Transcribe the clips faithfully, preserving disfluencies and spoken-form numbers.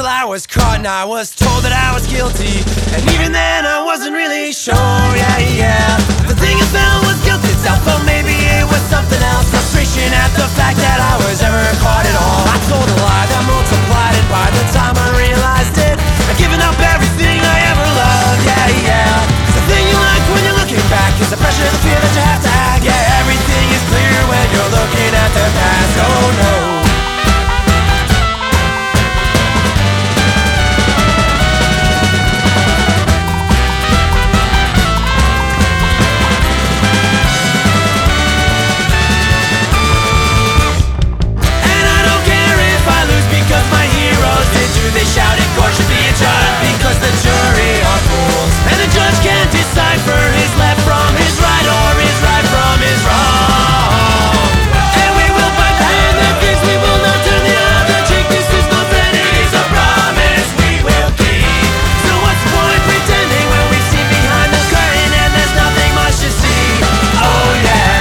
till I was caught and I was told that I was guilty. And even then I wasn't really sure, yeah, yeah. The thing I found was guilt itself, but maybe it was something else. Frustration at the fact that I was ever caught at all. I told a lie that multiplied, and by the time I realized it, I'd given up everything I ever loved, yeah, yeah. Cause the thing you like when you're looking back is the pressure, the fear that you have to act. Yeah, everything is clear when you're looking at the past, oh no. They shouted, court should be adjourned because the jury are fools, and the judge can't decipher his left from his right or his right from his wrong. And we will fight the hand that gives, we will not turn the other cheek. This is no threat, it is a promise we will keep. So what's the point pretending when we see behind the curtain and there's nothing much to see? Oh yeah.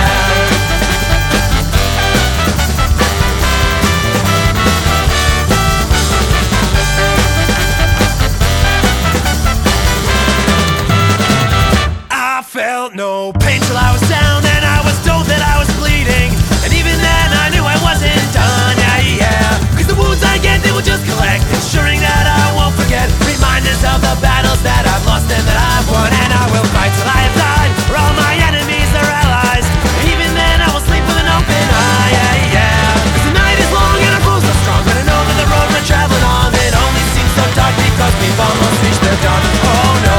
Felt no pain till I was down, and I was told that I was bleeding. And even then I knew I wasn't done, yeah, yeah. Cause the wounds I get, they will just collect, ensuring that I won't forget. Reminders of the battles that I've lost and that I've won. And I will fight till I have died, for all my enemies are allies. And even then I will sleep with an open eye, yeah, yeah. Cause the night is long and our foes are strong, but I know that the road we're traveling on, it only seems so dark because we've almost reached the dawn. Oh no.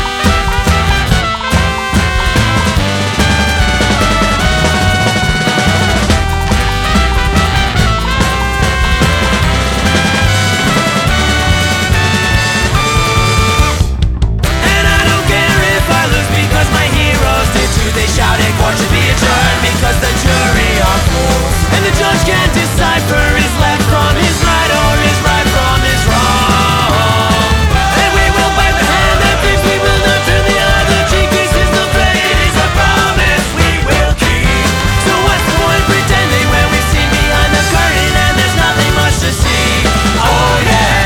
They shouted, court should be adjourned because the jury are fools, and the judge can't decipher his left from his right or his right from his wrong. And we will bite the hand that gives, we will not turn the other cheek. This is no threat, it is a promise we will keep. So what's the point pretending when we see behind the curtain and there's nothing much to see? Oh yeah.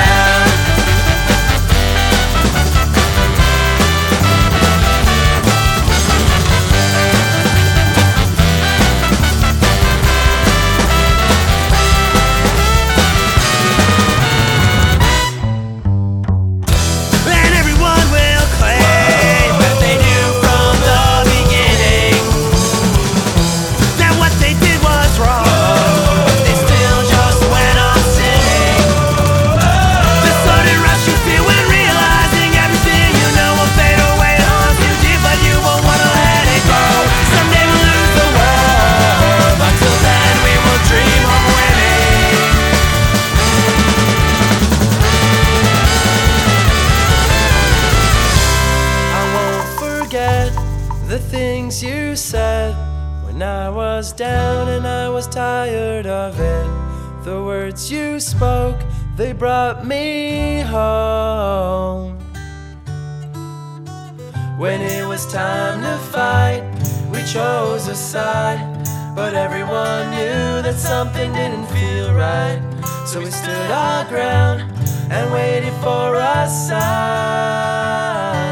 The things you said when I was down and I was tired of it. The words you spoke, they brought me home. When it was time to fight, we chose a side, but everyone knew that something didn't feel right. So we stood our ground and waited for a sign.